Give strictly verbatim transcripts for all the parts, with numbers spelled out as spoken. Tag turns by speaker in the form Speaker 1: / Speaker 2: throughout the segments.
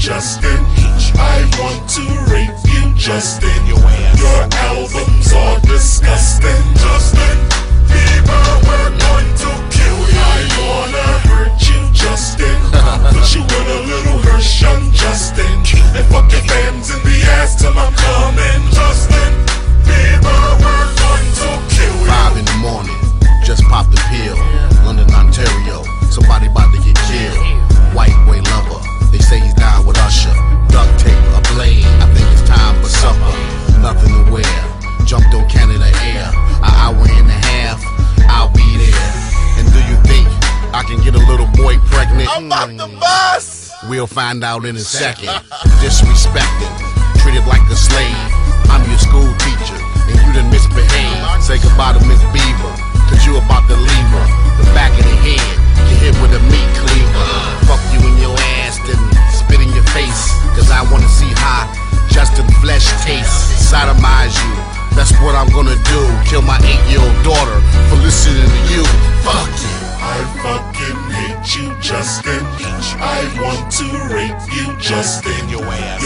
Speaker 1: Justin. I want to rape you, Justin. Your albums are disgusting, Justin. Bieber, we're going to kill you. I wanna hurt you, Justin. Put you in a little hearse, young Justin, and fuck your fans in the ass till I'm coming, Justin. Bieber, we're going to kill you.
Speaker 2: Five in the morning, just popped the pill. London, Ontario, somebody about to get killed. White boy lover, they say he's down with Usher. Duct tape, a blade, I think it's time for supper. Nothing to wear, jumped on Canada Air. An hour and a half, I'll be there. And do you think I can get a little boy pregnant?
Speaker 3: I'm about to bust!
Speaker 2: We'll find out in a second. Disrespected, treated like a slave. I'm your school teacher, and you done misbehaved. Say goodbye to Miss Bieber, cause you about to leave her. The back of the head, you hit with a meat cleaver. Fuck you in your ass, then spit in your face. Cause I wanna see how Justin flesh tastes. Sodomize you, that's what I'm gonna do. Kill my eight-year-old daughter for listening to you. Fuck you.
Speaker 1: I fucking hate you, Justin. I want to rape you, Justin. Your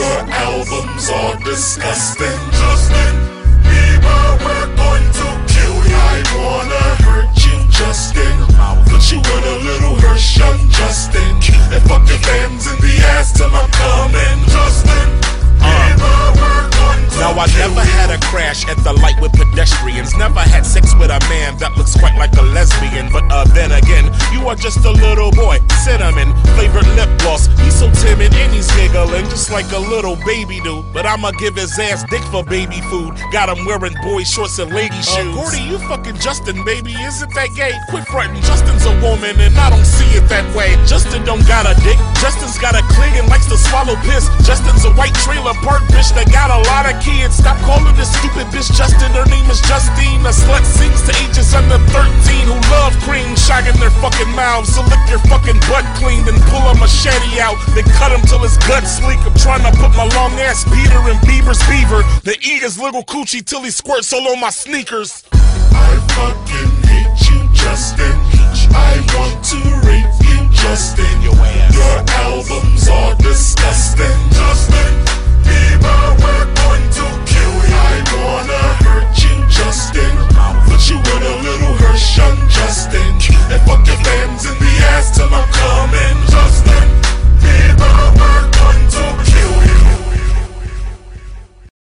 Speaker 1: albums are disgusting, Justin. Bieber, we're going to kill you. I wanna hurt you, Justin. Put you in a little hearse, young Justin, and fuck your fans in the ass till I'm coming, Justin. Bieber, we're going to
Speaker 4: Now I
Speaker 1: kill
Speaker 4: never
Speaker 1: you.
Speaker 4: had a crash at the light with pedestrians. Never had sex with a man that looks quite like a lesbian. But uh, then again, you are just a little boy. Cinnamon flavored lip gloss. He's so timid and he's giggling just like a little baby do. But I'ma give his ass dick for baby food. Got him wearing boy shorts and lady shoes. Uh, Gordy, you fucking Justin, baby. Isn't that gay? Quit frontin'. Justin's a woman and I don't see it that way. Justin don't got a dick. Justin's got a clit and likes to swallow piss. Justin's a white trailer park bitch that got a lot of kids. Stop calling this stupid bitch Justin. Her name is Justine. A slut sings to ages under thirteen who love cream, shagging their fucking mouths. So lick your fucking butt clean, then pull a machete out, then cut him till his guts leak. I'm trying to put my long ass Peter in Bieber's beaver, then eat his little coochie till he squirts all on my sneakers.
Speaker 1: I fucking hate you, Justin. I want to rape you, Justin. Your albums are disgusting, Justin. Bieber, we're going to kill you. I want